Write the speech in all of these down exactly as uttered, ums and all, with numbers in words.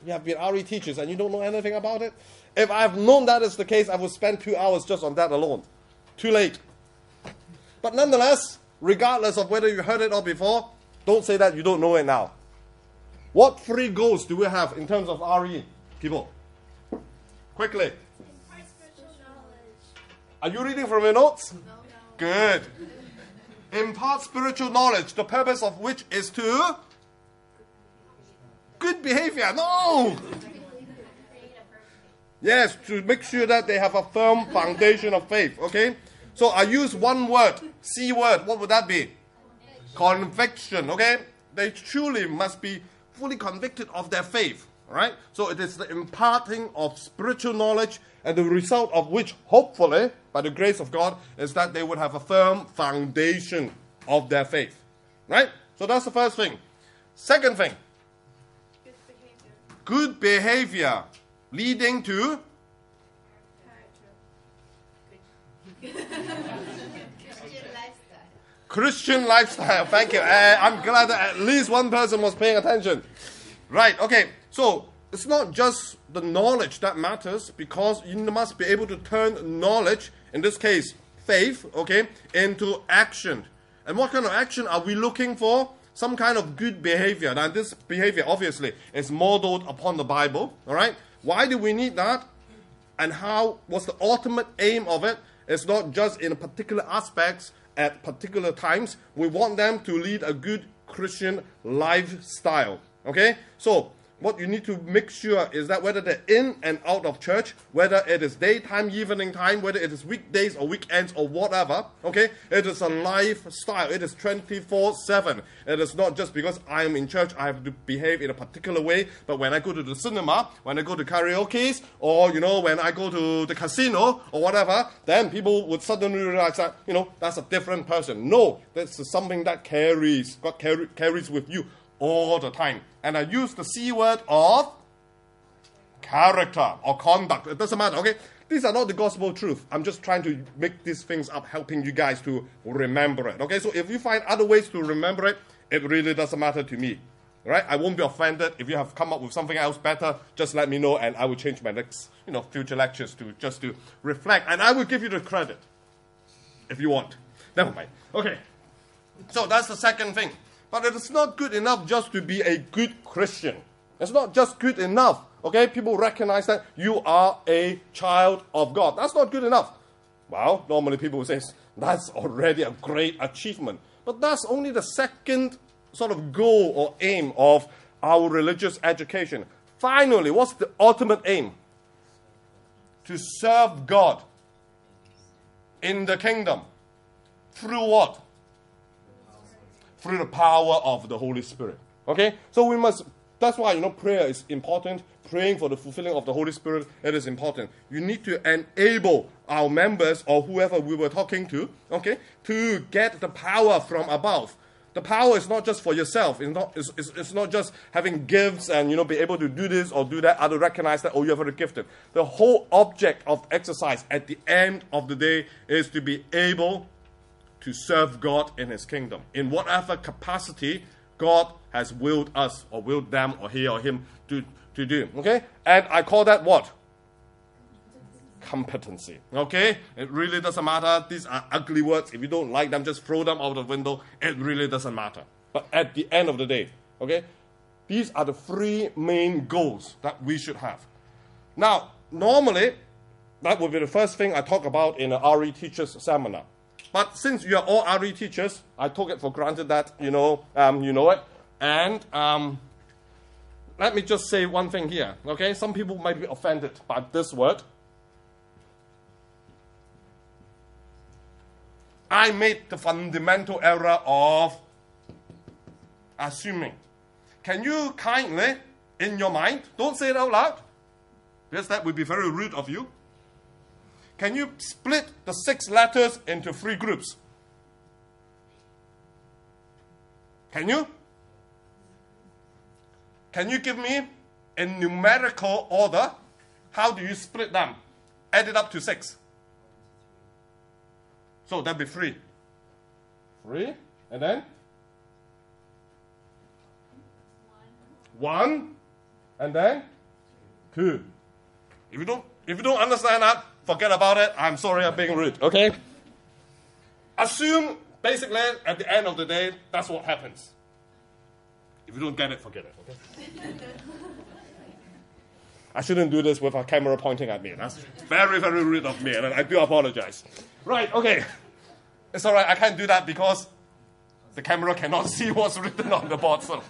you have been R E teachers and you don't know anything about it? If I've known that is the case, I would spend two hours just on that alone. Too late. But nonetheless, regardless of whether you heard it or before, don't say that you don't know it now. What three goals do we have in terms of R E, people? Quickly. Are you reading from your notes? No, no. Good. Impart spiritual knowledge, the purpose of which is to good behavior. No! Yes, to make sure that they have a firm foundation of faith. Okay? So I use one word, C word. What would that be? Conviction. Okay? They truly must be fully convicted of their faith. Right? So it is the imparting of spiritual knowledge, and the result of which, hopefully, by the grace of God, is that they would have a firm foundation of their faith. Right? So that's the first thing. Second thing. Good behavior. Good behavior leading to Christian lifestyle. Christian lifestyle. Thank you. Uh, I'm glad that at least one person was paying attention. Right, okay. So it's not just the knowledge that matters, because you must be able to turn knowledge, in this case faith, okay, into action. And what kind of action are we looking for? Some kind of good behavior. Now this behavior obviously is modeled upon the Bible. All right. Why do we need that? And how? What's the ultimate aim of it? It's not just in particular aspects at particular times. We want them to lead a good Christian lifestyle. Okay? So, what you need to make sure is that whether they're in and out of church, whether it is daytime, evening time, whether it is weekdays or weekends or whatever, okay, it is a lifestyle. It is twenty-four seven. It is not just because I am in church, I have to behave in a particular way, but when I go to the cinema, when I go to karaoke, or, you know, when I go to the casino or whatever, then people would suddenly realize that, you know, that's a different person. No, that's something that carries, God carry, carries with you all the time. And I use the C word of character or conduct. It doesn't matter, okay? These are not the gospel truth. I'm just trying to make these things up, helping you guys to remember it, okay? So if you find other ways to remember it, it really doesn't matter to me, right? I won't be offended. If you have come up with something else better, just let me know, and I will change my next, you know, future lectures to just to reflect. And I will give you the credit if you want. Never mind. Okay. So that's the second thing. But it is not good enough just to be a good Christian. It's not just good enough. Okay, people recognize that you are a child of God. That's not good enough. Well, normally people will say that's already a great achievement. But that's only the second sort of goal or aim of our religious education. Finally, what's the ultimate aim? To serve God in the kingdom. Through what? Through the power of the Holy Spirit. Okay? So we must, that's why, you know, prayer is important. Praying for the fulfilling of the Holy Spirit, it is important. You need to enable our members or whoever we were talking to, okay, to get the power from above. The power is not just for yourself. It's not, it's, it's, it's not just having gifts and, you know, be able to do this or do that, or to recognize that, oh, you have a gifted. The whole object of exercise at the end of the day is to be able to serve God in His kingdom in whatever capacity God has willed us or willed them or he or him to, to do. Okay? And I call that what? Competency. Okay? It really doesn't matter. These are ugly words. If you don't like them, just throw them out the window. It really doesn't matter. But at the end of the day, okay, these are the three main goals that we should have. Now, normally, that would be the first thing I talk about in an R E teachers seminar. But since you are all R E teachers, I took it for granted that, you know, um, you know it. And um, let me just say one thing here, okay? Some people might be offended by this word. I made the fundamental error of assuming. Can you kindly, in your mind, don't say it out loud, because that would be very rude of you. Can you split the six letters into three groups? Can you? Can you give me in numerical order, how do you split them? Add it up to six. So that'd be three. Three, and then? One. One, and then? two. If you don't, if you don't understand that, forget about it. I'm sorry I'm being rude, okay? Assume, basically, at the end of the day, that's what happens. If you don't get it, forget it, okay? I shouldn't do this with a camera pointing at me. That's very, very rude of me, and I do apologize. Right, okay. It's all right, I can't do that because the camera cannot see what's written on the board, so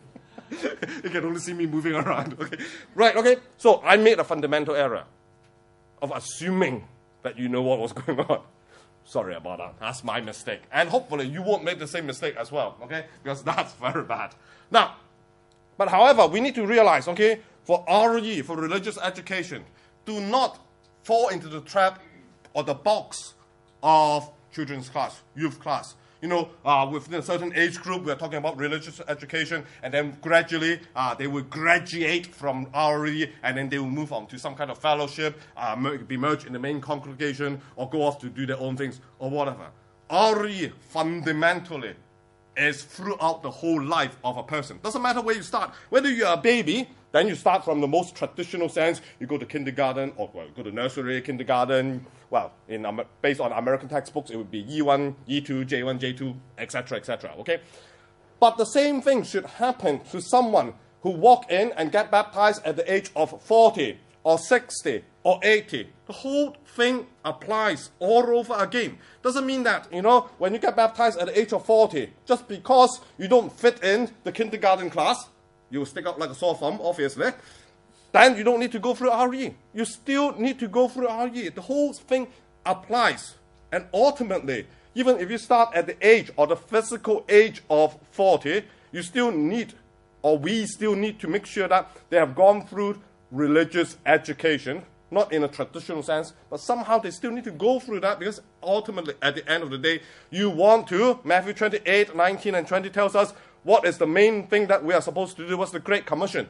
you can only see me moving around, okay? Right, okay, so I made a fundamental error of assuming that you know what was going on. Sorry about that. That's my mistake. And hopefully you won't make the same mistake as well, okay? Because that's very bad. Now, but however, we need to realize, okay, for R E, for religious education, do not fall into the trap or the box of children's class, youth class. You know, uh, within a certain age group, we're talking about religious education, and then gradually uh, they will graduate from R E, and then they will move on to some kind of fellowship, uh, be merged in the main congregation, or go off to do their own things, or whatever. R E, fundamentally, is throughout the whole life of a person. Doesn't matter where you start. Whether you're a baby, then you start from the most traditional sense. You go to kindergarten, or well, go to nursery, kindergarten. Well, in based on American textbooks, it would be E one, E two, J one, J two, et cetera, et cetera. Okay, but the same thing should happen to someone who walk in and get baptized at the age of forty, or sixty, or eighty. The whole thing applies all over again. Doesn't mean that, you know, when you get baptized at the age of forty, just because you don't fit in the kindergarten class, you will stick out like a sore thumb, obviously, then you don't need to go through R E. You still need to go through R E. The whole thing applies. And ultimately, even if you start at the age or the physical age of forty, you still need, or we still need to make sure that they have gone through religious education, not in a traditional sense, but somehow they still need to go through that, because ultimately, at the end of the day, you want to, Matthew twenty-eight, nineteen, and twenty tells us, what is the main thing that we are supposed to do? What's the Great Commission?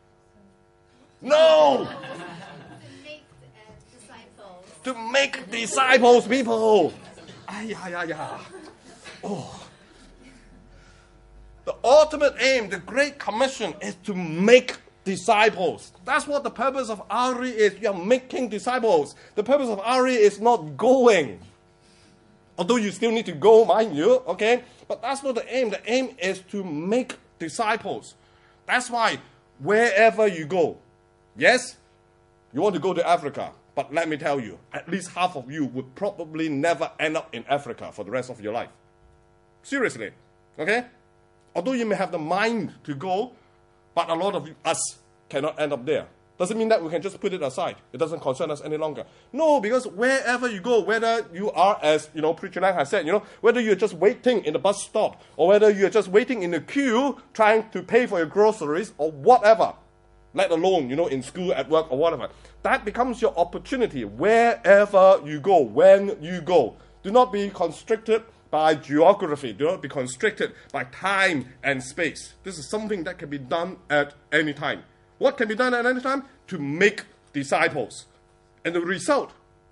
No! To make uh, disciples. To make disciples, people. Ay, ay, ay, ay. Oh. The ultimate aim, the Great Commission, is to make disciples. That's what the purpose of R E is. You are making disciples. The purpose of R E is not going. Although you still need to go, mind you, okay? But that's not the aim. The aim is to make disciples. That's why wherever you go, yes, you want to go to Africa, but let me tell you, at least half of you would probably never end up in Africa for the rest of your life. Seriously, okay? Although you may have the mind to go, but a lot of us cannot end up there. Doesn't mean that we can just put it aside. It doesn't concern us any longer. No, because wherever you go, whether you are, as you know, Preacher Lang has said, you know, whether you're just waiting in the bus stop, or whether you're just waiting in the queue trying to pay for your groceries, or whatever, let alone, you know, in school, at work, or whatever, that becomes your opportunity wherever you go, when you go. Do not be constricted by geography. Do not be constricted by time and space. This is something that can be done at any time. What can be done at any time? To make disciples. And the result,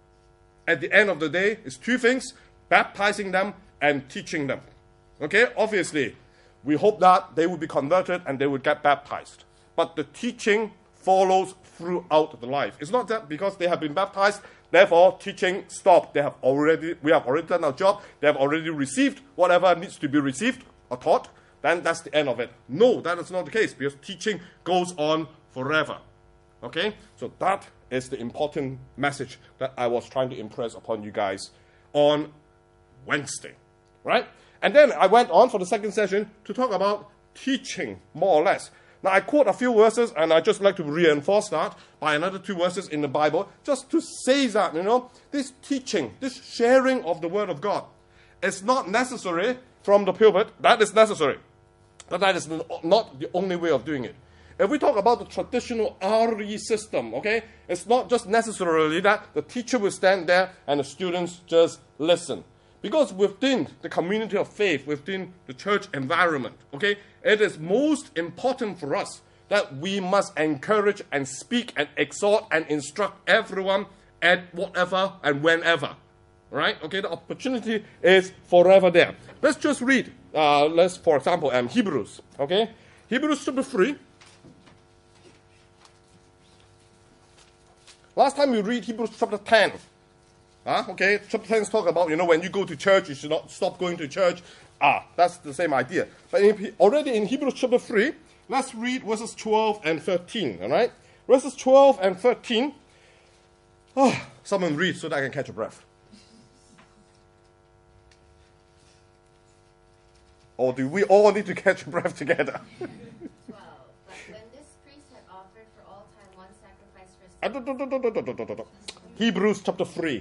at the end of the day, is two things: baptizing them and teaching them. Okay? Obviously, we hope that they will be converted and they will get baptized. But the teaching follows throughout the life. It's not that because they have been baptized, therefore teaching stopped. They have already, we have already done our job. They have already received whatever needs to be received or taught. Then that's the end of it. No, that is not the case, because teaching goes on forever. Okay? So that is the important message that I was trying to impress upon you guys on Wednesday. Right? And then I went on for the second session to talk about teaching, more or less. Now, I quote a few verses, and I just like to reinforce that by another two verses in the Bible, just to say that, you know, this teaching, this sharing of the Word of God is not necessary from the pulpit. That is necessary. But that is not the only way of doing it. If we talk about the traditional R E system, okay, it's not just necessarily that the teacher will stand there and the students just listen. Because within the community of faith, within the church environment, okay, it is most important for us that we must encourage and speak and exhort and instruct everyone at whatever and whenever. Right? Okay, the opportunity is forever there. Let's just read, uh, let's, for example, um, Hebrews. Okay? Hebrews chapter three. Last time we read Hebrews chapter ten. Huh? Okay, chapter ten is talking about, you know, when you go to church, you should not stop going to church. Ah, that's the same idea. But in, already in Hebrews chapter three, let's read verses twelve and thirteen, all right? Verses twelve and thirteen. Oh, someone read so that I can catch a breath. Or do we all need to catch a breath together? twelve. But when this priest had offered for all time one sacrifice for Ah, sin. do, do, do, do, do, do, do, do. Hebrews chapter three.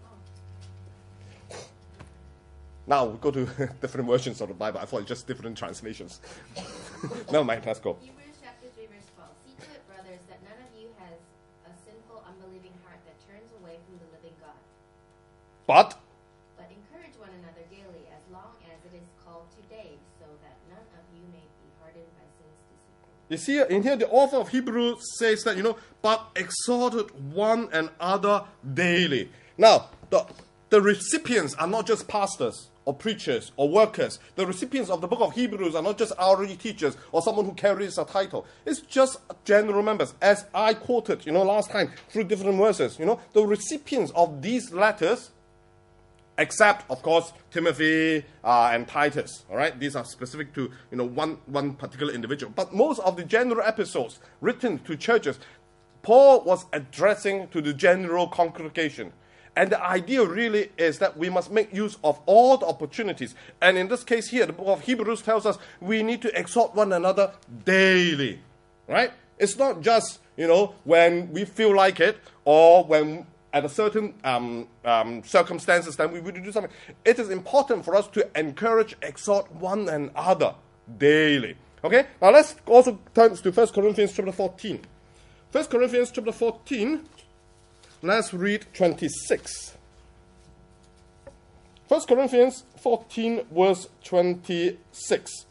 Now we go to different versions of the Bible. I thought it's just different translations. Never mind, let's go. Hebrews chapter three, verse twelve. See to it, brothers, that none of you has a sinful, unbelieving heart that turns away from the living God. But But encourage one another daily, as long as it is called today, so that none of you may be hardened by sin's deceitfulness. you see, in here, the author of Hebrews says that, you know, but exhorted one another daily. Now, the, the recipients are not just pastors or preachers or workers. The recipients of the book of Hebrews are not just R E teachers or someone who carries a title. It's just general members. As I quoted, you know, last time through different verses, you know, the recipients of these letters, except, of course, Timothy uh, and Titus, all right? These are specific to, you know, one, one particular individual. But most of the general epistles written to churches, Paul was addressing to the general congregation. And the idea really is that we must make use of all the opportunities. And in this case here, the book of Hebrews tells us we need to exhort one another daily, right? It's not just, you know, when we feel like it or when at a certain um, um, circumstances that we would do something. It is important for us to encourage, exhort one another daily. Okay? Now let's also turn to First Corinthians chapter fourteen. First Corinthians chapter fourteen, let's read twenty-six. First Corinthians fourteen, verse twenty-six.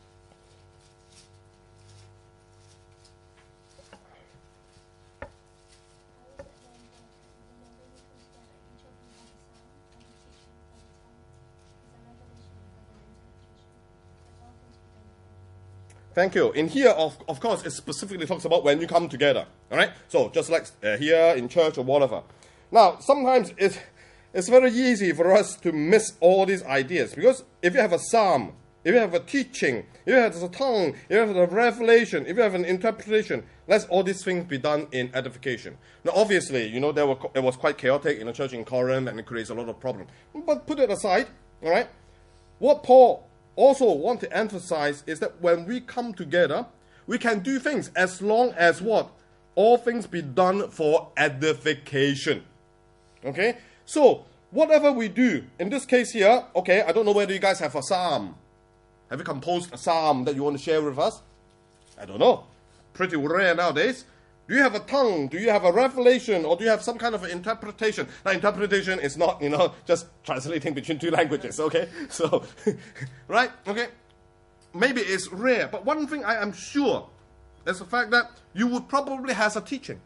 Thank you. In here, of, of course, it specifically talks about when you come together. All right? So just like uh, here in church or whatever. Now, sometimes it, it's very easy for us to miss all these ideas. Because if you have a psalm, if you have a teaching, if you have a tongue, if you have a revelation, if you have an interpretation, let all these things be done in edification. Now, obviously, you know, there were, it was quite chaotic in the church in Corinth, and it creates a lot of problems. But put it aside, all right? What Paul also want to emphasize is that when we come together, we can do things as long as what? All things be done for edification. Okay? So, whatever we do, in this case here, okay, I don't know whether you guys have a psalm. Have you composed a psalm that you want to share with us? I don't know. Pretty rare nowadays. Do you have a tongue? Do you have a revelation? Or do you have some kind of an interpretation? Now, interpretation is not, you know, just translating between two languages, okay? So, right? Okay? Maybe it's rare. But one thing I am sure is the fact that you would probably have a teaching.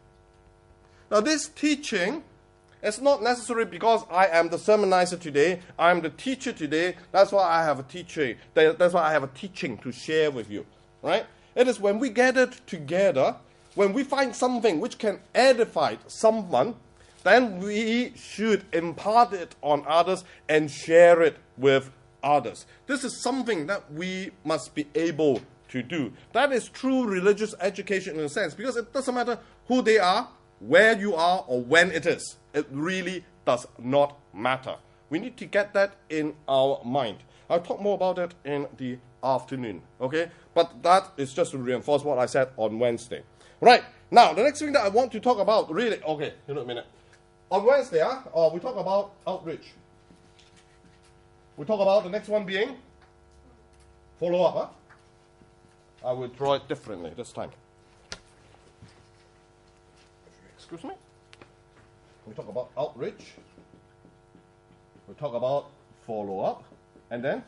Now, this teaching is not necessary because I am the sermonizer today. I am the teacher today. That's why I have a teaching. That's why I have a teaching to share with you, right? It is when we gathered together, when we find something which can edify someone, then we should impart it on others and share it with others. This is something that we must be able to do. That is true religious education in a sense, because it doesn't matter who they are, where you are, or when it is. It really does not matter. We need to get that in our mind. I'll talk more about it in the afternoon, okay? But that is just to reinforce what I said on Wednesday. Right, now, the next thing that I want to talk about, really, okay, you know, a minute. On Wednesday, uh, uh, we talk about outreach. We talk about the next one being follow-up. Huh? I will draw it differently this time. Excuse me? We talk about outreach. We talk about follow-up. And then?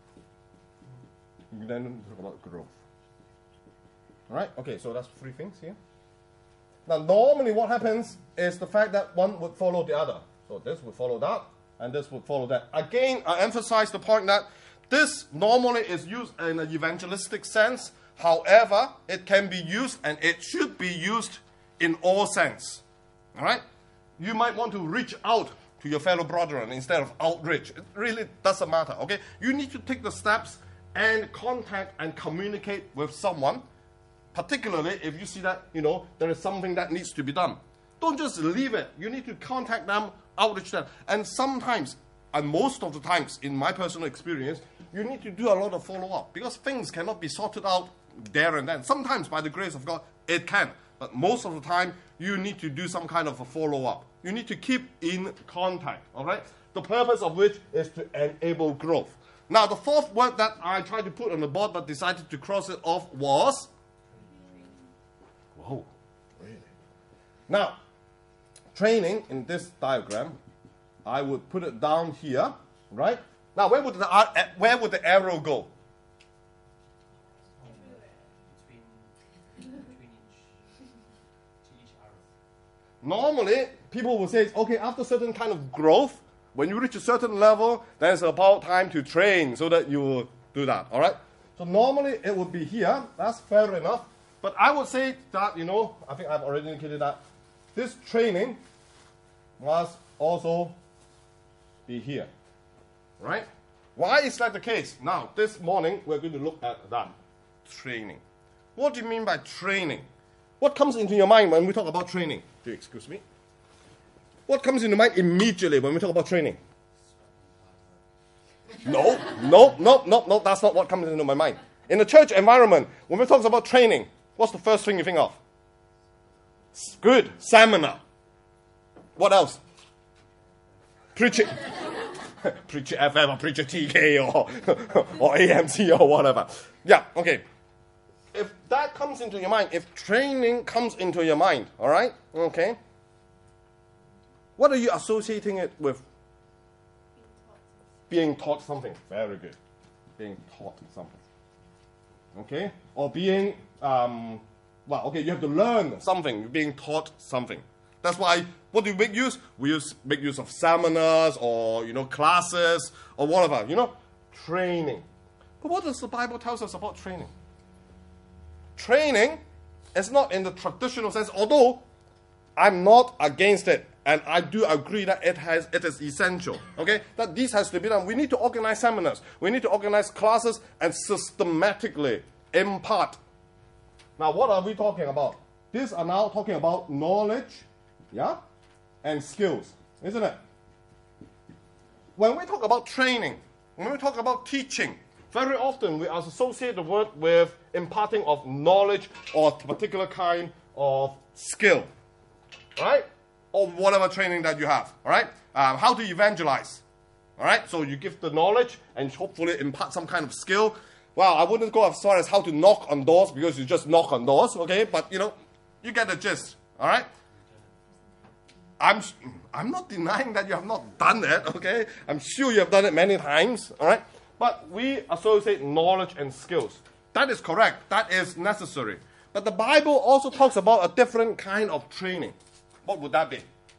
Then we talk about growth. All right? Okay, so that's three things here. Now, normally what happens is the fact that one would follow the other. So this would follow that, and this would follow that. Again, I emphasize the point that this normally is used in an evangelistic sense. However, it can be used, and it should be used in all sense. All right? You might want to reach out to your fellow brethren instead of outreach. It really doesn't matter, okay? You need to take the steps and contact and communicate with someone, particularly if you see that, you know, there is something that needs to be done. Don't just leave it. You need to contact them, outreach them. And sometimes, and most of the times, in my personal experience, you need to do a lot of follow-up because things cannot be sorted out there and then. Sometimes, by the grace of God, it can. But most of the time, you need to do some kind of a follow-up. You need to keep in contact, all right? The purpose of which is to enable growth. Now, the fourth word that I tried to put on the board but decided to cross it off was... Whoa, really? Now, training in this diagram, I would put it down here, right? Now, where would the, where would the arrow go? Normally, people will say, okay, after certain kind of growth, when you reach a certain level, then it's about time to train so that you will do that, all right? So normally, it would be here. That's fair enough. But I would say that, you know, I think I've already indicated that this training must also be here, right? Why is that the case? Now, this morning, we're going to look at that training. What do you mean by training? What comes into your mind when we talk about training? Do you excuse me? What comes into mind immediately when we talk about training? No, no, no, no, no, that's not what comes into my mind. In the church environment, when we talk about training, what's the first thing you think of? Good, seminar. What else? Preaching. Preacher F M or Preacher T K or, or A M C or whatever. Yeah, okay. If that comes into your mind, if training comes into your mind, all right, okay, what are you associating it with? Being taught something. Very good. Being taught something. Okay? Or being, um, well, okay, you have to learn something. You're being taught something. That's why, what do we make use? We use make use of seminars or, you know, classes or whatever, you know, training. But what does the Bible tell us about training? Training is not in the traditional sense, although I'm not against it, and I do agree that it has it is essential, okay, that this has to be done. We need to organize seminars. We need to organize classes and systematically impart. Now, what are we talking about? These are now talking about knowledge, yeah, and skills, isn't it? When we talk about training, when we talk about teaching, very often we associate the word with imparting of knowledge or a particular kind of skill, right? Or whatever training that you have, all right? Um, how to evangelize, all right? So you give the knowledge and hopefully impart some kind of skill. Well, I wouldn't go as far as how to knock on doors because you just knock on doors, okay? But, you know, you get the gist, all right? I'm, I'm not denying that you have not done it, okay? I'm sure you have done it many times, all right? But we associate knowledge and skills. That is correct. That is necessary. But the Bible also talks about a different kind of training. What would that be?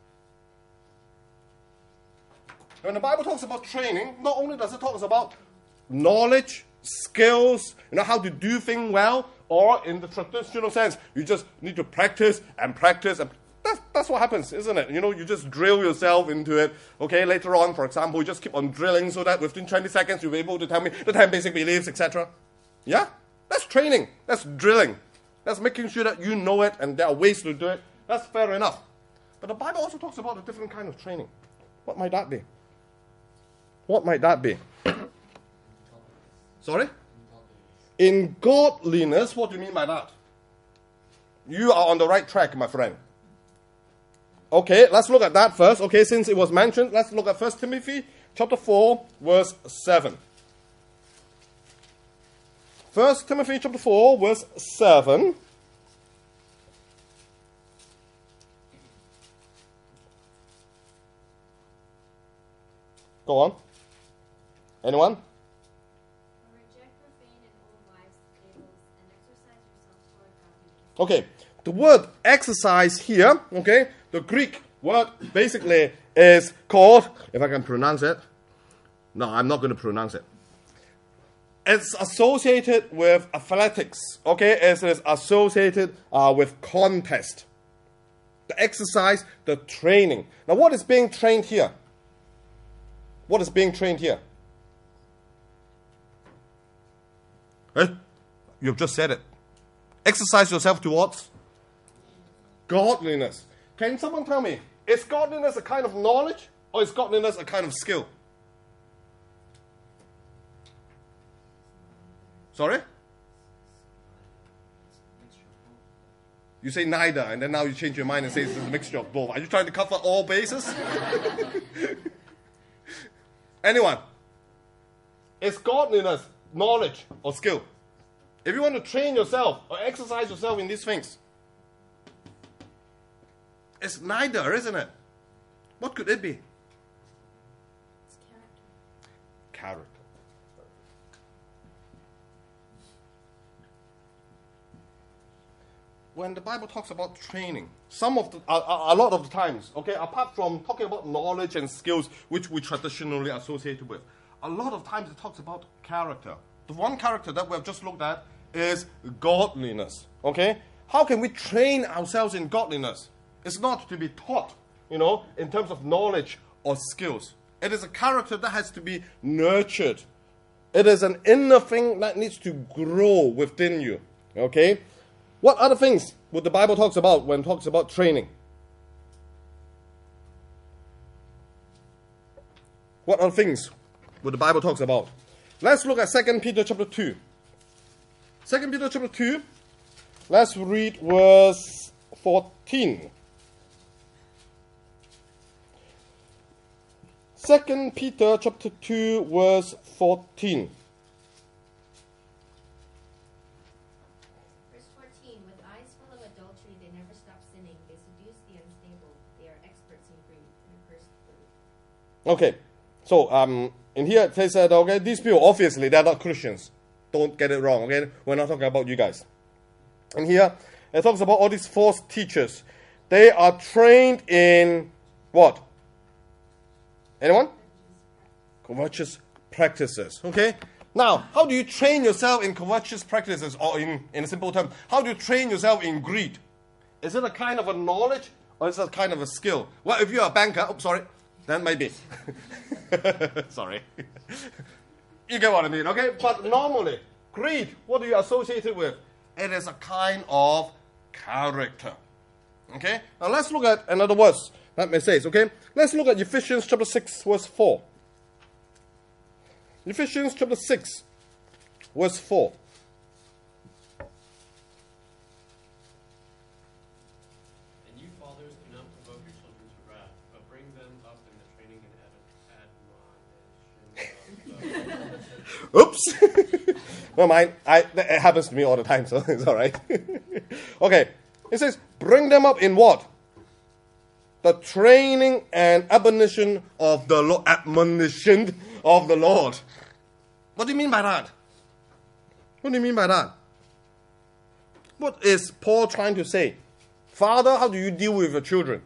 When the Bible talks about training, not only does it talk about knowledge, skills, you know, how to do things well, or in the traditional sense, you just need to practice and practice and That's, that's what happens, isn't it? You know, you just drill yourself into it. Okay, later on, for example, you just keep on drilling so that within twenty seconds you'll be able to tell me the ten basic beliefs, et cetera. Yeah? That's training. That's drilling. That's making sure that you know it and there are ways to do it. That's fair enough. But the Bible also talks about a different kind of training. What might that be? What might that be? Sorry? In godliness, what do you mean by that? You are on the right track, my friend. Okay, let's look at that first. Okay, since it was mentioned, let's look at First Timothy chapter four, verse seven. First Timothy chapter four, verse seven. Go on. Anyone? Okay, the word exercise here, okay, the Greek word basically is called, if I can pronounce it, no, I'm not going to pronounce it. It's associated with athletics, okay, it is associated uh, with contest. the exercise, the training. Now, what is being trained here? What is being trained here? Eh? You've just said it. Exercise yourself towards godliness. Can someone tell me, is godliness a kind of knowledge or is godliness a kind of skill? Sorry? You say neither, and then now you change your mind and say it's a mixture of both. Are you trying to cover all bases? Anyone? Is godliness knowledge or skill? If you want to train yourself or exercise yourself in these things, it's neither, isn't it? What could it be? It's character. Character. When the Bible talks about training, some of the, a, a, a lot of the times, okay, apart from talking about knowledge and skills, which we traditionally associate with, a lot of times it talks about character. The one character that we have just looked at is godliness, okay? How can we train ourselves in godliness? It's not to be taught, you know, in terms of knowledge or skills. It is a character that has to be nurtured. It is an inner thing that needs to grow within you, okay? What other things would the Bible talks about when it talks about training? What other things would the Bible talks about? Let's look at Second Peter chapter two. Second Peter chapter two. Let's read verse fourteen. Second Peter chapter two, verse fourteen. Verse fourteen, with eyes full of adultery, they never stop sinning. They seduce the unstable. They are experts in greed and accursed food. Okay, so um, in here it says that, okay, these people, obviously, they're not Christians. Don't get it wrong, okay? We're not talking about you guys. And here, it talks about all these false teachers. They are trained in what? Anyone? Covetous practices, okay? Now, how do you train yourself in covetous practices, or in, in a simple term, how do you train yourself in greed? Is it a kind of a knowledge, or is it a kind of a skill? Well, if you're a banker, oh, sorry, then maybe. Sorry. You get what I mean, okay? But normally, greed, what do you associate it with? It is a kind of character. Okay? Now let's look at another verse that may say, okay? Let's look at Ephesians chapter six, verse four. Ephesians chapter six, verse four. And you fathers, do not provoke your children to wrath, but bring them up in the training and admonition of the Oops. Never mind. I, it happens to me all the time, so it's all right. Okay. It says, bring them up in what? The training and admonition of the Lord. Admonition of the Lord. What do you mean by that? What do you mean by that? What is Paul trying to say? Father, how do you deal with your children?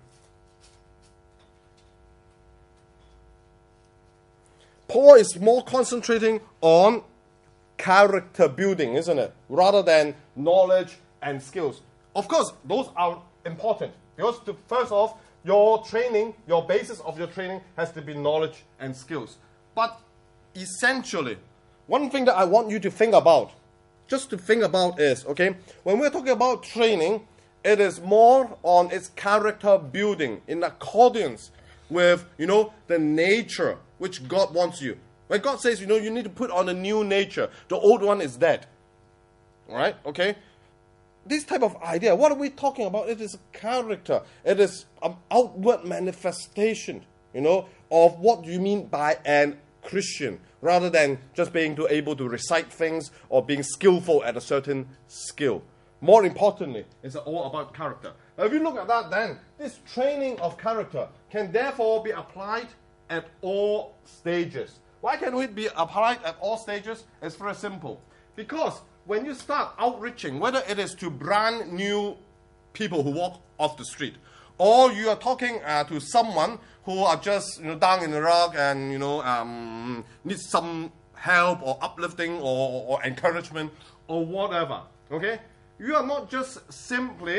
Paul is more concentrating on character building, isn't it? Rather than knowledge and skills. Of course, those are important. Because to, first off, your training, your basis of your training has to be knowledge and skills. But essentially, one thing that I want you to think about, just to think about is, okay, when we're talking about training, it is more on its character building in accordance with, you know, the nature which God wants you. When God says, you know, you need to put on a new nature, the old one is dead. All right, okay? This type of idea, what are we talking about? It is character. It is an outward manifestation, you know, of what you mean by an Christian, rather than just being to able to recite things or being skillful at a certain skill. More importantly, it's all about character. Now, if you look at that, then this training of character can therefore be applied at all stages. Why can it be applied at all stages? It's very simple. Because when you start outreaching, whether it is to brand new people who walk off the street, or you are talking uh, to someone who are just, you know, down in the rug and, you know, um, needs some help or uplifting or, or encouragement or whatever, okay? You are not just simply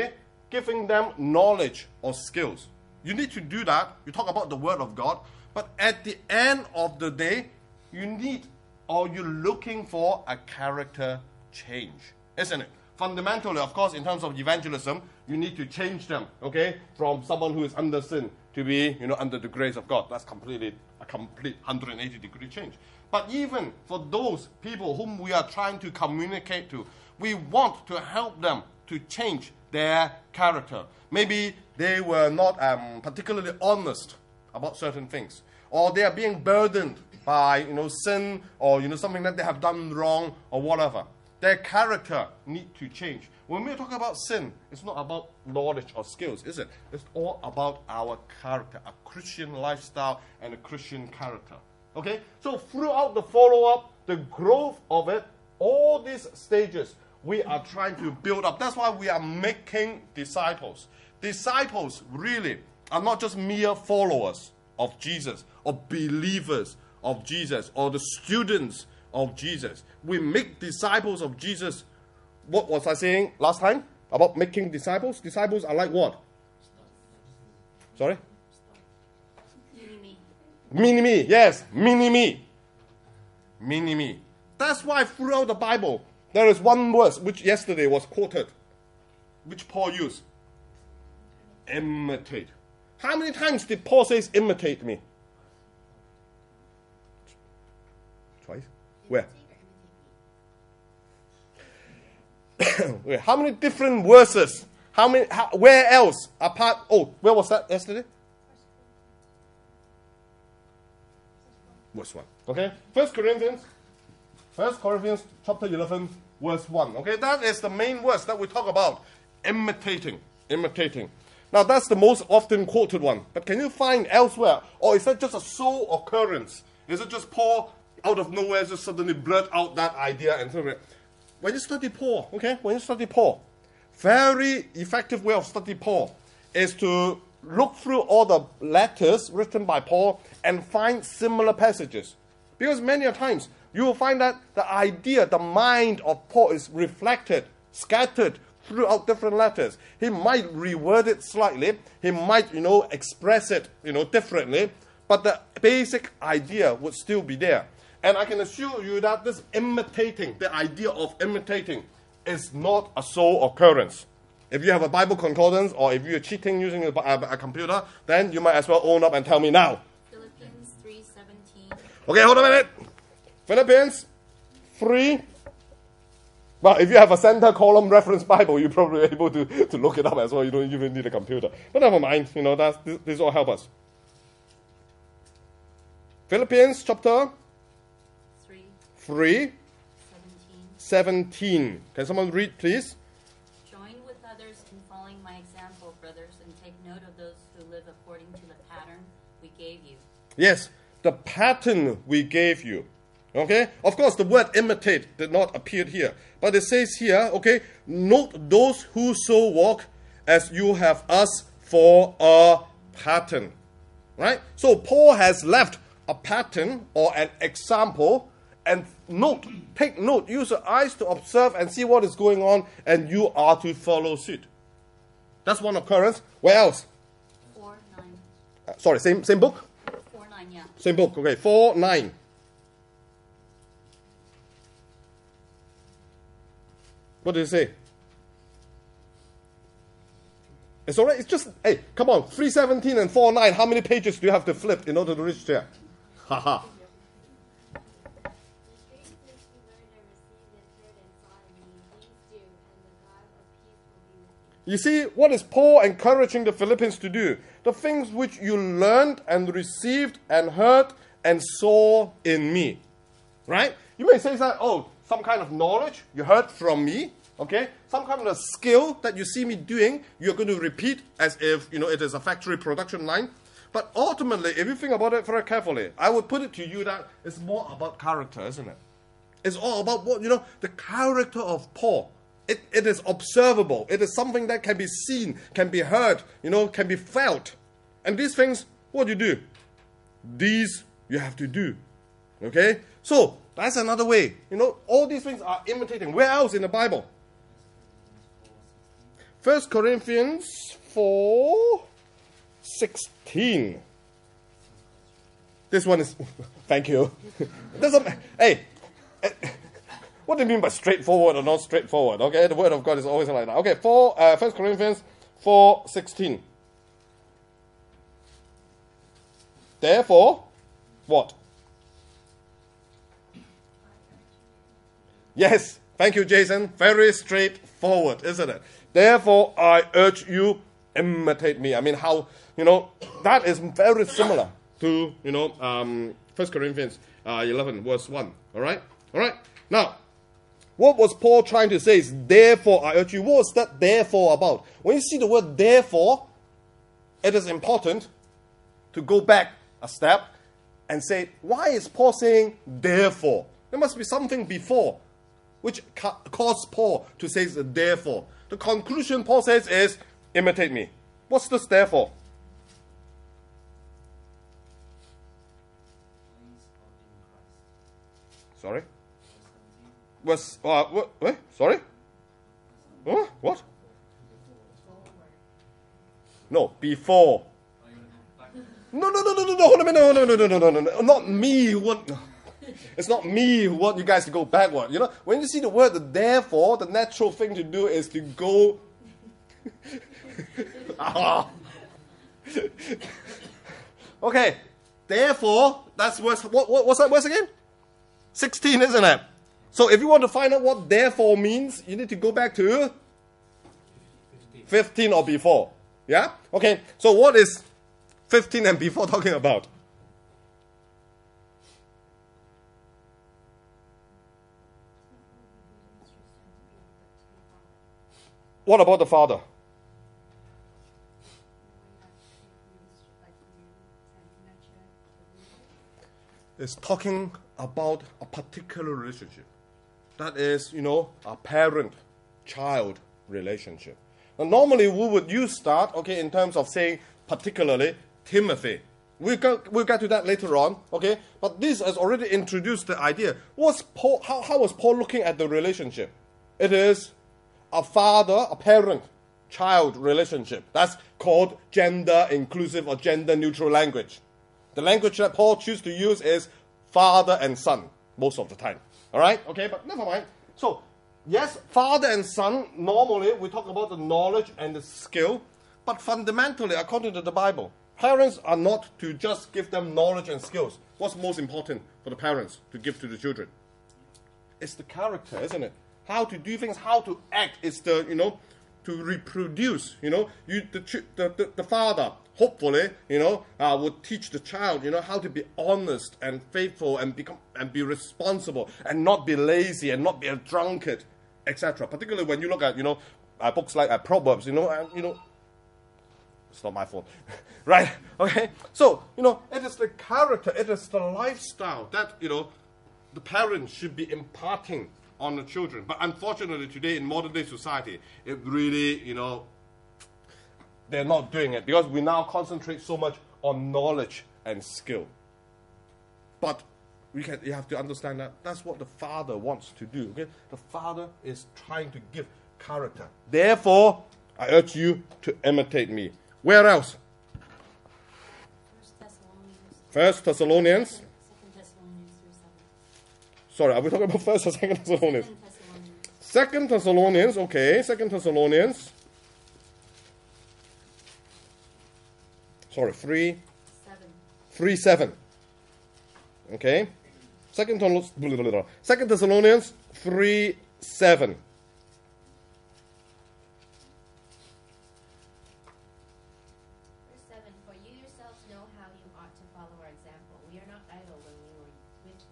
giving them knowledge or skills. You need to do that. You talk about the Word of God. But at the end of the day, you need or you're looking for a character change, isn't it? Fundamentally, of course, in terms of evangelism, you need to change them, okay, from someone who is under sin to be, you know, under the grace of God. That's completely a complete one hundred eighty degree change. But even for those people whom we are trying to communicate to, we want to help them to change their character. Maybe they were not um, particularly honest about certain things, or they are being burdened by, you know, sin, or, you know, something that they have done wrong, or whatever. Their character need to change. When we talk about sin, it's not about knowledge or skills, is it? It's all about our character, a Christian lifestyle and a Christian character. Okay? So throughout the follow-up, the growth of it, all these stages, we are trying to build up. That's why we are making disciples. Disciples really are not just mere followers of Jesus or believers of Jesus or the students of Jesus. We make disciples of Jesus. What was I saying last time about making disciples? Disciples are like what? Sorry? Mini-me. Mini-me, yes, mini-me. Mini-me. That's why throughout the Bible, there is one verse which yesterday was quoted, which Paul used. Imitate. How many times did Paul say, imitate me? Twice? Where? Wait, how many different verses? How many? How, where else? Apart? Oh, where was that yesterday? Verse one. Okay, First Corinthians. First Corinthians chapter eleven, verse one. Okay, that is the main verse that we talk about. Imitating, imitating. Now that's the most often quoted one. But can you find elsewhere, or is that just a sole occurrence? Is it just Paul out of nowhere just suddenly blurt out that idea and so on? When you study Paul, okay, when you study Paul, very effective way of studying Paul is to look through all the letters written by Paul and find similar passages. Because many a times you will find that the idea, the mind of Paul is reflected, scattered throughout different letters. He might reword it slightly, he might, you know, express it, you know, differently, but the basic idea would still be there. And I can assure you that this imitating, the idea of imitating, is not a sole occurrence. If you have a Bible concordance or if you're cheating using a, a, a computer, then you might as well own up and tell me now. Philippians three seventeen. Okay, hold on a minute. Philippians three. Well, if you have a center column reference Bible, you're probably able to, to look it up as well. You don't even need a computer. But never mind, you know, that's, this, this all help us. Philippians chapter three. three. seventeen. seventeen. Can someone read, please? Join with others in following my example, brothers, and take note of those who live according to the pattern we gave you. Yes, the pattern we gave you. Okay? Of course, the word imitate did not appear here. But it says here, okay, note those who so walk as you have us for a pattern. Right? So Paul has left a pattern or an example, and note, take note, use your eyes to observe and see what is going on, and you are to follow suit. That's one occurrence. Where else? four nine. Uh, sorry, same same book? four nine, yeah. Same book, okay. four nine. What did it say? It's alright, it's just, hey, come on, three seventeen and four nine, how many pages do you have to flip in order to reach there? Haha. You see, what is Paul encouraging the Philippians to do? The things which you learned and received and heard and saw in me. Right? You may say that, oh, some kind of knowledge you heard from me, okay? Some kind of skill that you see me doing, you're going to repeat as if, you know, it is a factory production line. But ultimately, if you think about it very carefully, I would put it to you that it's more about character, isn't it? It's all about what, you know, the character of Paul. It, it is observable. It is something that can be seen, can be heard, you know, can be felt. And these things, what do you do? These you have to do. Okay? So, that's another way. You know, all these things are imitating. Where else in the Bible? First Corinthians four sixteen. This one is, thank you. Doesn't, hey, what do you mean by straightforward or not straightforward? Okay, the word of God is always like that. Okay, four, uh, First Corinthians four sixteen. Therefore, what? Yes, thank you, Jason. Very straightforward, isn't it? Therefore, I urge you, imitate me. I mean, how, you know, that is very similar to, you know, um, First Corinthians uh, eleven, verse one. All right? All right? Now, what was Paul trying to say is, therefore, I urge you. What was that therefore about? When you see the word therefore, it is important to go back a step and say, why is Paul saying therefore? There must be something before, which ca- caused Paul to say therefore. The conclusion Paul says is, imitate me. What's this therefore? Sorry? Was, uh, what, what? Sorry? Huh? What? No, before. No, no, no, no, no, no, no, no, no, no, no, no, no, no, no, not me who want, it's not me who want you guys to go backward. You know, when you see the word the therefore, the natural thing to do is to go, ah. Okay, therefore, that's verse, what, what, what's that verse again? sixteen, isn't it? So if you want to find out what therefore means, you need to go back to fifteen or before. Yeah? Okay, so what is fifteen and before talking about? What about the father? It's talking about a particular relationship. That is, you know, a parent-child relationship. Now, normally we would use that, okay, in terms of saying particularly Timothy. We'll get, we'll get to that later on, okay? But this has already introduced the idea. What's Paul, how, how was Paul looking at the relationship? It is a father, a parent-child relationship. That's called gender-inclusive or gender-neutral language. The language that Paul chooses to use is father and son most of the time. All right? Okay, but never mind. So, yes, father and son, normally we talk about the knowledge and the skill, but fundamentally, according to the Bible, parents are not to just give them knowledge and skills. What's most important for the parents to give to the children? It's the character, isn't it? How to do things, how to act. It's the, you know, to reproduce, you know. You, the, the, the, the father, hopefully, you know, uh, would teach the child, you know, how to be honest and faithful and become and be responsible and not be lazy and not be a drunkard, et cetera. Particularly when you look at, you know, uh, books like uh, Proverbs, you know, and, you know, it's not my fault, right? Okay, so, you know, it is the character, it is the lifestyle that, you know, the parents should be imparting on the children. But unfortunately today in modern day society, it really, you know, they're not doing it because we now concentrate so much on knowledge and skill. But we can, you have to understand that that's what the Father wants to do. Okay, the Father is trying to give character. Therefore, I urge you to imitate me. Where else? First Thessalonians. First Thessalonians. Second Thessalonians three seven. Sorry, are we talking about First or Second Thessalonians? Second Thessalonians. Second Thessalonians. Okay, Second Thessalonians. Sorry, three, Seven. three, seven. Okay, Second, Second Thessalonians three, seven. Verse seven. For you yourselves know how you ought to follow our example. We are not idle when we were with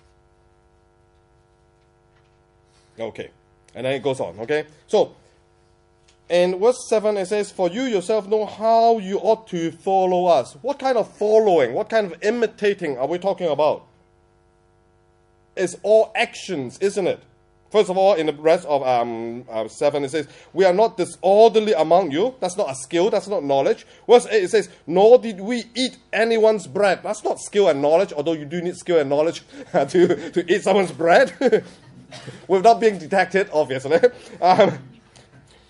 you. Okay, and then it goes on. Okay, so in verse seven it says, "For you yourself know how you ought to follow us." What kind of following? What kind of imitating are we talking about? It's all actions, isn't it? First of all, in the rest of um, uh, seven, it says, "We are not disorderly among you." That's not a skill. That's not knowledge. Verse eight, it says, "Nor did we eat anyone's bread." That's not skill and knowledge, although you do need skill and knowledge to, to eat someone's bread without being detected, obviously. Um,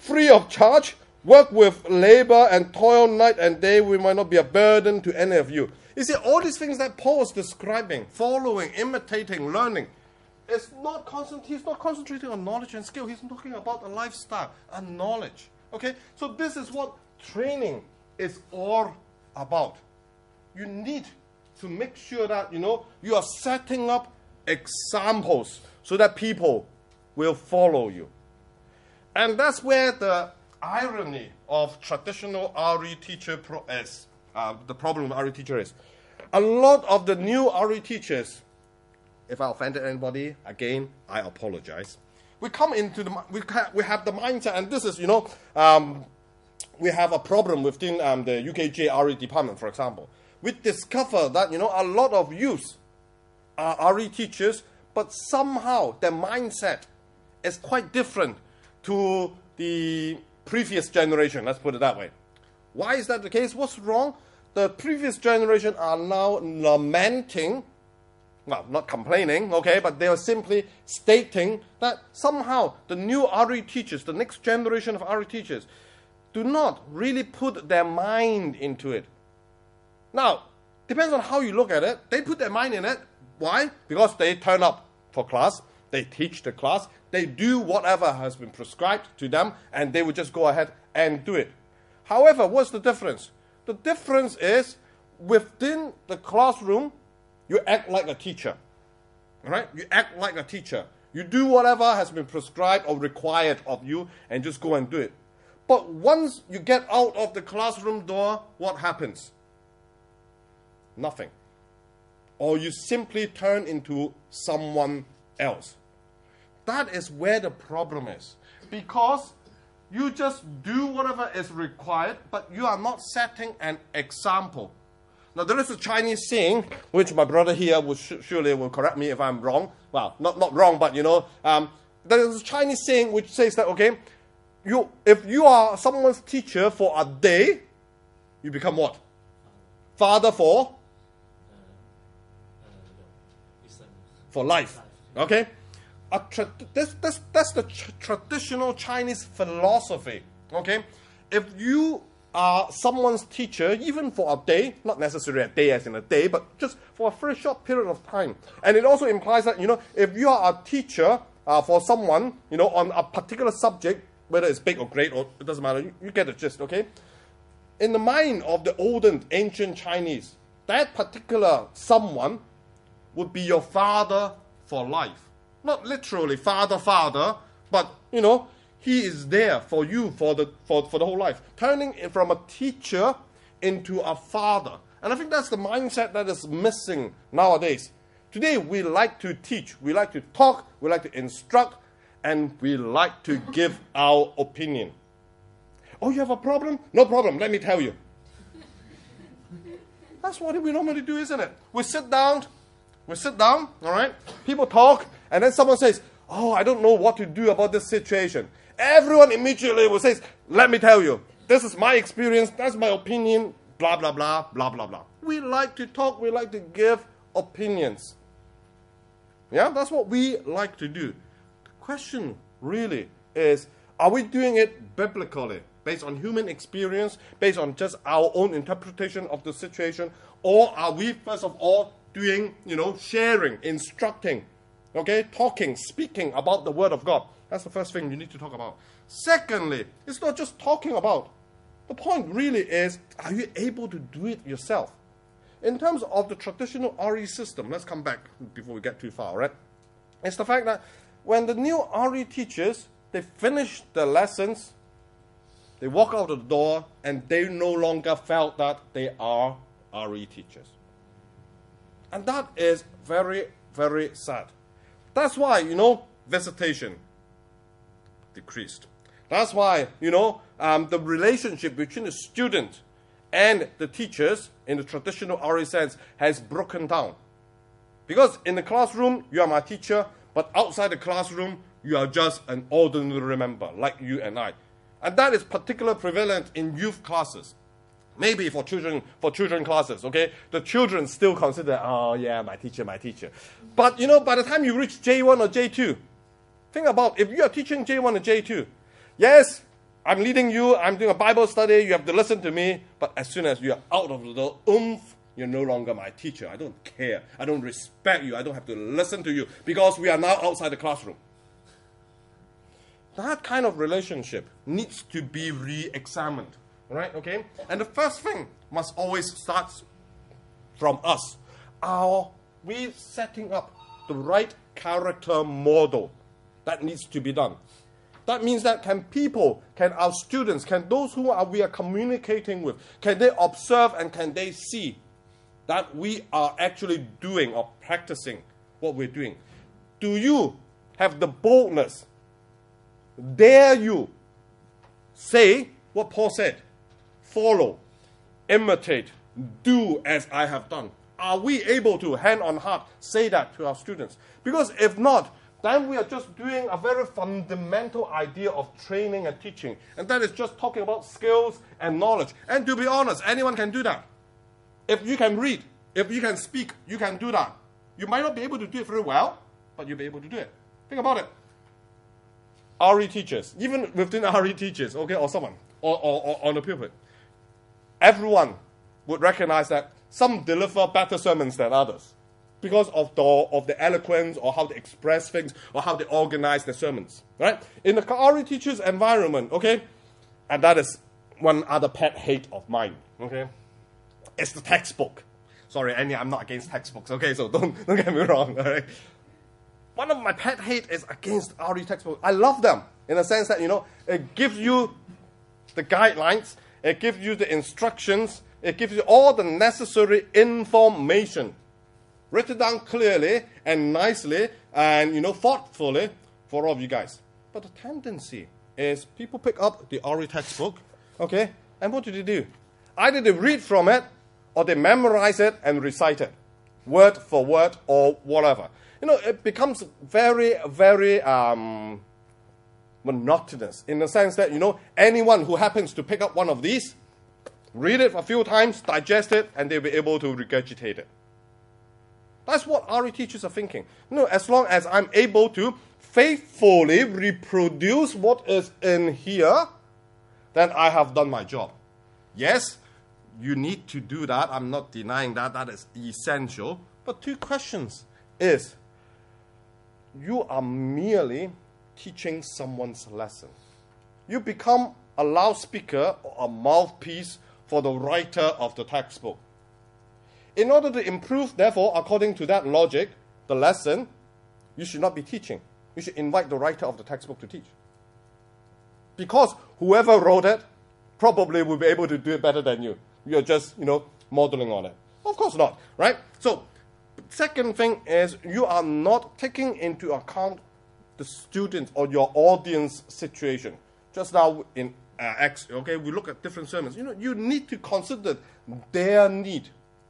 free of charge, work with labor and toil night and day. We might not be a burden to any of you. You see, all these things that Paul is describing, following, imitating, learning, it's not constant, he's not concentrating on knowledge and skill. He's talking about a lifestyle, a knowledge. Okay? So this is what training is all about. You need to make sure that, you know, you are setting up examples so that people will follow you. And that's where the irony of traditional R E teacher pro- is. Uh, the problem with R E teacher is. A lot of the new R E teachers, if I offended anybody, again, I apologize. We come into the, we, ha- we have the mindset, and this is, you know, um, we have a problem within um, the U K J R E department, for example. We discover that, you know, a lot of youth are R E teachers, but somehow their mindset is quite different to the previous generation, let's put it that way. Why is that the case? What's wrong? The previous generation are now lamenting, well, not complaining, okay, but they are simply stating that somehow the new R E teachers, the next generation of R E teachers, do not really put their mind into it. Now, depends on how you look at it. They put their mind in it. Why? Because they turn up for class, they teach the class, they do whatever has been prescribed to them, and they would just go ahead and do it. However, what's the difference? The difference is within the classroom, you act like a teacher. All right? You act like a teacher. You do whatever has been prescribed or required of you and just go and do it. But once you get out of the classroom door, what happens? Nothing. Or you simply turn into someone else. That is where the problem is. Because you just do whatever is required, but you are not setting an example. Now, there is a Chinese saying, which my brother here will sh- surely will correct me if I'm wrong. Well, not, not wrong, but, you know, um, there is a Chinese saying which says that, okay, you if you are someone's teacher for a day, you become what? Father for? For life. Okay? A tra- that's, that's, that's the tr- traditional Chinese philosophy. Okay? If you are someone's teacher, even for a day, not necessarily a day as in a day, but just for a very short period of time. And it also implies that, you know, if you are a teacher uh, for someone, you know, on a particular subject, whether it's big or great, or it doesn't matter, you, you get the gist, okay? In the mind of the olden, ancient Chinese, that particular someone would be your father for life. Not literally father, father, but, you know, he is there for you for the for, for the whole life. Turning from a teacher into a father. And I think that's the mindset that is missing nowadays. Today, we like to teach, we like to talk, we like to instruct, and we like to give our opinion. Oh, you have a problem? No problem, let me tell you. That's what we normally do, isn't it? We sit down, we sit down, all right? People talk, and then someone says, oh, I don't know what to do about this situation. Everyone immediately will say, let me tell you, this is my experience, that's my opinion, blah, blah, blah, blah, blah, blah. We like to talk, we like to give opinions. Yeah, that's what we like to do. The question really is, are we doing it biblically, based on human experience, based on just our own interpretation of the situation, or are we, first of all, doing, you know, sharing, instructing, okay, talking, speaking about the Word of God? That's the first thing you need to talk about. Secondly, it's not just talking about. The point really is, are you able to do it yourself? In terms of the traditional R E system, let's come back before we get too far, right? It's the fact that when the new R E teachers, they finish the lessons, they walk out of the door, and they no longer felt that they are R E teachers. And that is very, very sad. That's why, you know, visitation decreased. That's why, you know, um, the relationship between the student and the teachers in the traditional R E sense has broken down. Because in the classroom, you are my teacher, but outside the classroom, you are just an ordinary member, like you and I. And that is particularly prevalent in youth classes. Maybe for children, for children classes, okay? The children still consider, oh yeah, my teacher, my teacher. But, you know, by the time you reach J one or J two, think about if you are teaching J one or J two, yes, I'm leading you, I'm doing a Bible study, you have to listen to me, but as soon as you're out of the oomph, you're no longer my teacher. I don't care. I don't respect you. I don't have to listen to you because we are now outside the classroom. That kind of relationship needs to be re-examined, right? Okay? And the first thing must always start from us. Are we setting up the right character model that needs to be done? That means that can people, can our students, can those who are, we are communicating with, can they observe and can they see that we are actually doing or practicing what we're doing? Do you have the boldness? Dare you say what Paul said? Follow, imitate, do as I have done. Are we able to, hand on heart, say that to our students? Because if not, then we are just doing a very fundamental idea of training and teaching. And that is just talking about skills and knowledge. And to be honest, anyone can do that. If you can read, if you can speak, you can do that. You might not be able to do it very well, but you'll be able to do it. Think about it. R E teachers, even within R E teachers, okay, or someone, or, or, or on the pulpit, everyone would recognize that some deliver better sermons than others because of the, of the eloquence or how they express things or how they organize their sermons, right? In the R E teachers environment, okay, and that is one other pet hate of mine, okay, it's the textbook. Sorry, Annie, I'm not against textbooks, okay, so don't, don't get me wrong, all right? One of my pet hate is against R E textbooks. I love them in the sense that, you know, it gives you the guidelines, it gives you the instructions, it gives you all the necessary information written down clearly and nicely and, you know, thoughtfully for all of you guys. But the tendency is people pick up the R E textbook, okay, and what do they do? Either they read from it or they memorize it and recite it, word for word or whatever. You know, it becomes very, very um, monotonous in the sense that, you know, anyone who happens to pick up one of these, read it a few times, digest it, and they'll be able to regurgitate it. That's what R E teachers are thinking. You know, as long as I'm able to faithfully reproduce what is in here, then I have done my job. Yes, you need to do that. I'm not denying that. That is essential. But two questions is, you are merely teaching someone's lesson. You become a loudspeaker or a mouthpiece for the writer of the textbook. In order to improve, therefore, according to that logic, the lesson, you should not be teaching. You should invite the writer of the textbook to teach. Because whoever wrote it probably will be able to do it better than you. You're just, you know, modeling on it. Of course not, right? So, second thing is you are not taking into account the student or your audience situation. Just now in uh, Acts, okay, we look at different sermons. You know, you need to consider their need.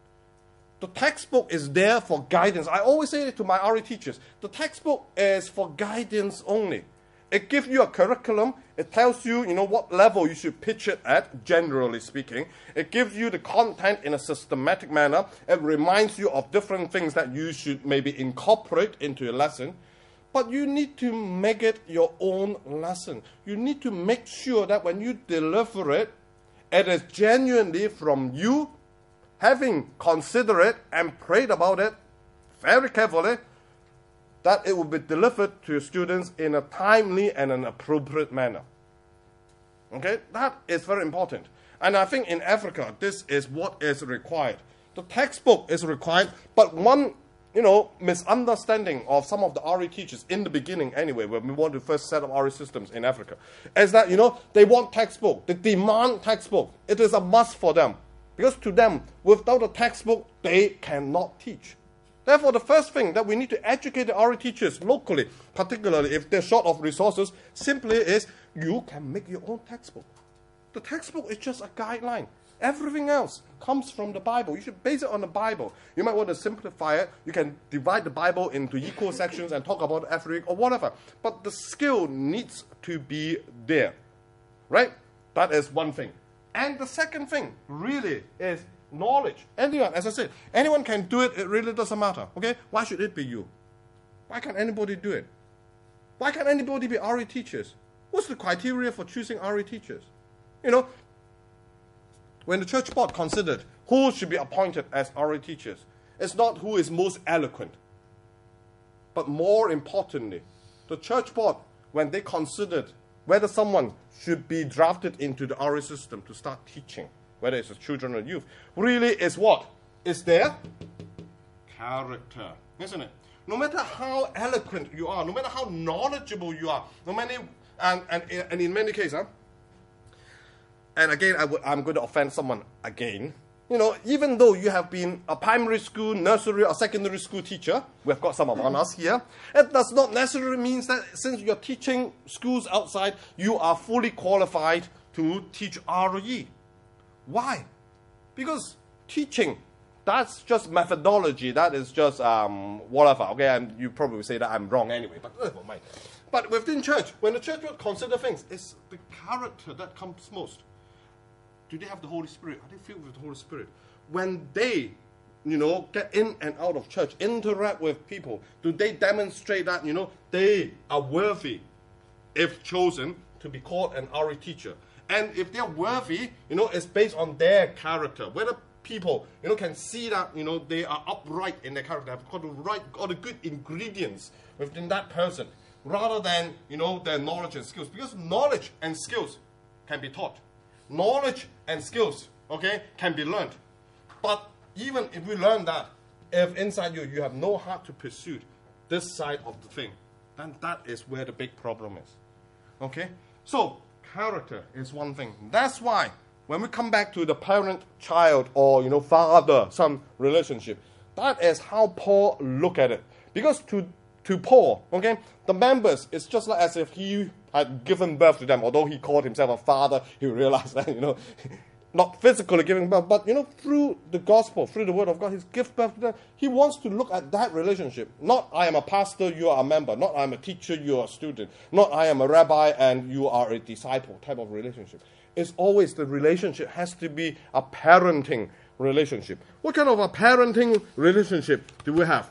The textbook is there for guidance. I always say it to my R E teachers. The textbook is for guidance only. It gives you a curriculum. It tells you, you know, what level you should pitch it at, generally speaking. It gives you the content in a systematic manner. It reminds you of different things that you should maybe incorporate into your lesson. But you need to make it your own lesson. You need to make sure that when you deliver it, it is genuinely from you, having considered it and prayed about it very carefully, that it will be delivered to your students in a timely and an appropriate manner. Okay, that is very important. And I think in Africa, this is what is required. The textbook is required, but one, you know, misunderstanding of some of the R E teachers in the beginning anyway, when we want to first set up R E systems in Africa, is that, you know, they want textbook. They demand textbook. It is a must for them. Because to them, without a textbook, they cannot teach. Therefore, the first thing that we need to educate the R E teachers locally, particularly if they're short of resources, simply is you can make your own textbook. The textbook is just a guideline. Everything else comes from the Bible. You should base it on the Bible. You might want to simplify it. You can divide the Bible into equal sections and talk about every or whatever. But the skill needs to be there. Right? That is one thing. And the second thing really is knowledge. Anyone, as I said, anyone can do it. It really doesn't matter. Okay? Why should it be you? Why can't anybody do it? Why can't anybody be R E teachers? What's the criteria for choosing R E teachers? You know, when the church board considered who should be appointed as R E teachers, it's not who is most eloquent. But more importantly, the church board, when they considered whether someone should be drafted into the R E system to start teaching, whether it's the children or youth, really is what? Is their character, isn't it? No matter how eloquent you are, no matter how knowledgeable you are, no matter, and, and, and in many cases, huh? And again, I would, I'm going to offend someone again. You know, even though you have been a primary school, nursery, or secondary school teacher, we've got some among us here, it does not necessarily mean that since you're teaching schools outside, you are fully qualified to teach R E. Why? Because teaching, that's just methodology. That is just um, whatever. Okay, and you probably say that I'm wrong anyway, but never mind. But within church, when the church will consider things, it's the character that comes most. Do they have the Holy Spirit? Are they filled with the Holy Spirit? When they, you know, get in and out of church, interact with people, do they demonstrate that, you know, they are worthy, if chosen, to be called an R E teacher? And if they're worthy, you know, it's based on their character. Whether people, you know, can see that, you know, they are upright in their character, have got the right, got the good ingredients within that person, rather than, you know, their knowledge and skills. Because knowledge and skills can be taught. Knowledge and skills, okay, can be learned. But even if we learn that, if inside you, you have no heart to pursue this side of the thing, then that is where the big problem is. Okay? So, character is one thing. That's why, when we come back to the parent-child or, you know, father-son relationship, that is how Paul look at it. Because to, to Paul, okay, the members, it's just like as if he had given birth to them. Although he called himself a father, he realized that, you know, not physically giving birth, but, you know, through the gospel, through the word of God, he's given birth to them. He wants to look at that relationship. Not I am a pastor, you are a member. Not I am a teacher, you are a student. Not I am a rabbi and you are a disciple type of relationship. It's always the relationship has to be a parenting relationship. What kind of a parenting relationship do we have?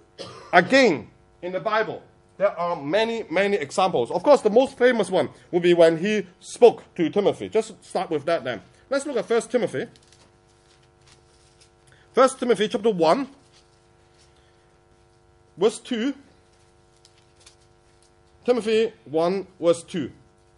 Again, in the Bible, there are many, many examples. Of course, the most famous one will be when he spoke to Timothy. Just start with that then. Let's look at First Timothy. First Timothy chapter one, verse two. Timothy one, verse two.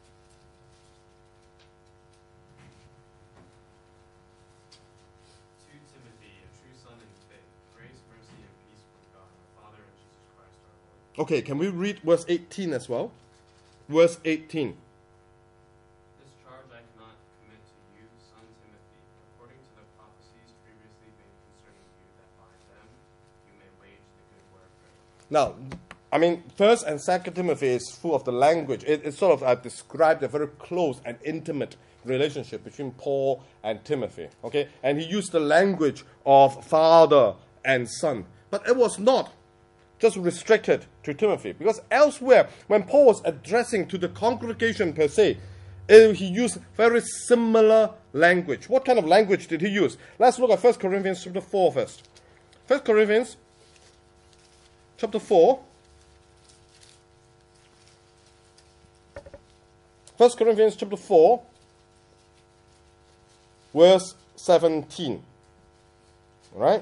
Okay, can we read verse eighteen as well? Verse eighteen. This charge I cannot commit to you, son Timothy, according to the prophecies previously made concerning you, that by them you may wage the good warfare. Now, I mean, First and Second Timothy is full of the language. It, it sort of uh, described a very close and intimate relationship between Paul and Timothy. Okay, and he used the language of father and son, but it was not just restricted to Timothy. Because elsewhere, when Paul was addressing to the congregation per se, uh, he used very similar language. What kind of language did he use? Let's look at First Corinthians chapter four first. First Corinthians chapter four. First Corinthians chapter four, verse seventeen. All right?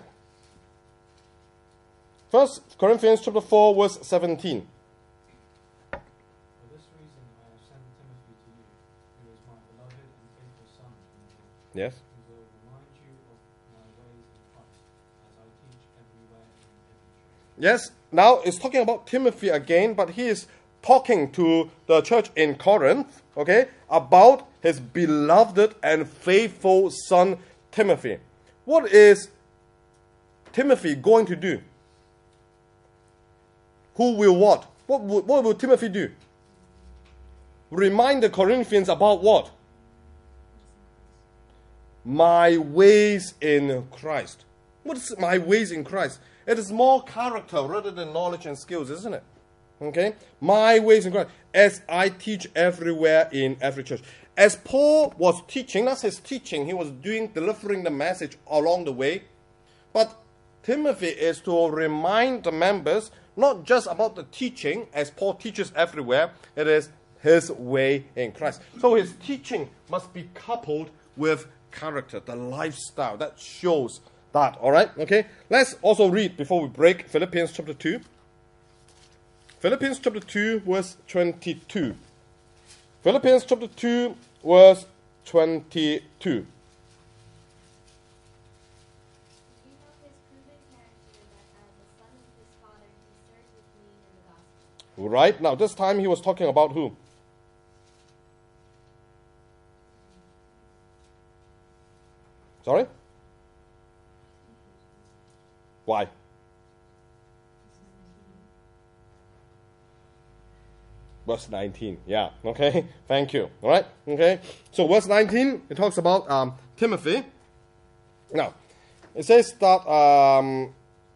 First Corinthians chapter four, verse seventeen. For this reason I have sent Timothy to you, who is my beloved and faithful son, Timothy, Yes. who will remind you of my ways in Christ, as I teach everywhere and in every church. Yes. Now it's talking about Timothy again, but he is talking to the church in Corinth, okay, about his beloved and faithful son Timothy. What is Timothy going to do? Who will what? What will, what will Timothy do? Remind the Corinthians about what? My ways in Christ. What is my ways in Christ? It is more character rather than knowledge and skills, isn't it? Okay? My ways in Christ. As I teach everywhere in every church. As Paul was teaching, that's his teaching. He was doing, delivering the message along the way. But Timothy is to remind the members not just about the teaching, as Paul teaches everywhere. It is his way in Christ. So his teaching must be coupled with character, the lifestyle that shows that. All right? Okay? Let's also read before we break Philippians chapter two. Philippians chapter two, verse twenty-two. Philippians chapter two, verse twenty-two. Right, now this time he was talking about who? Sorry? Why? Verse nineteen, yeah, okay, thank you, all right, okay. So verse nineteen, it talks about um, Timothy. Now, it says that, um,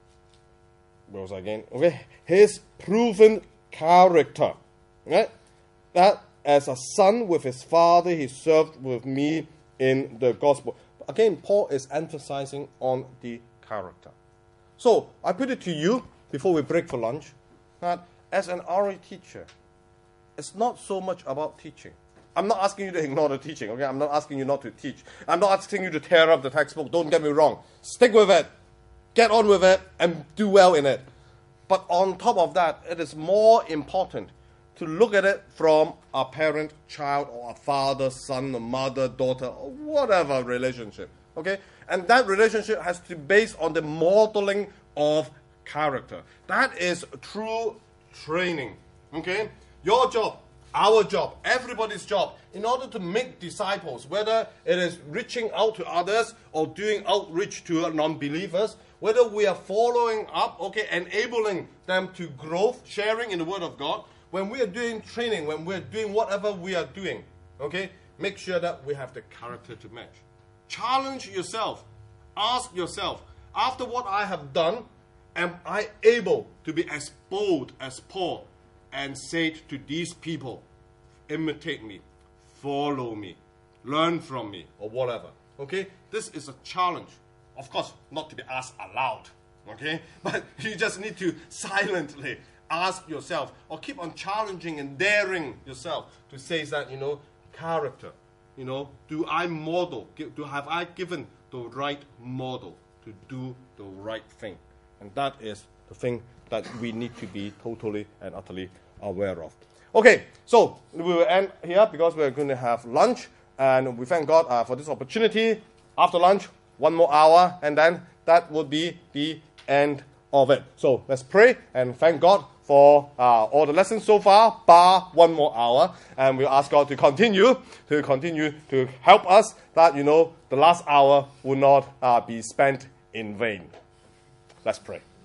where was I again? Okay, his proven character, right? That as a son with his father, he served with me in the gospel. Again, Paul is emphasizing on the character. So, I put it to you, before we break for lunch, that as an R A teacher, it's not so much about teaching. I'm not asking you to ignore the teaching, okay? I'm not asking you not to teach. I'm not asking you to tear up the textbook. Don't get me wrong. Stick with it. Get on with it and do well in it. But on top of that, it is more important to look at it from a parent, child, or a father, son, a mother, daughter, or whatever relationship, okay? And that relationship has to be based on the modeling of character. That is true training, okay? Your job, our job, everybody's job, in order to make disciples, whether it is reaching out to others or doing outreach to non-believers, whether we are following up, okay, enabling them to grow, sharing in the Word of God, when we are doing training, when we are doing whatever we are doing, okay, make sure that we have the character to match. Challenge yourself. Ask yourself, after what I have done, am I able to be as bold as Paul and say to these people, imitate me, follow me, learn from me, or whatever, okay? This is a challenge. Of course, not to be asked aloud, okay? But you just need to silently ask yourself, or keep on challenging and daring yourself to say that, you know, character, you know, do I model, do have I given the right model to do the right thing? And that is the thing that we need to be totally and utterly aware of. Okay, so we will end here because we're going to have lunch, and we thank God uh, for this opportunity. After lunch, one more hour, and then that will be the end of it. So let's pray and thank God for uh, all the lessons so far, bar one more hour, and we'll ask God to continue, to continue to help us that, you know, the last hour will not uh, be spent in vain. Let's pray.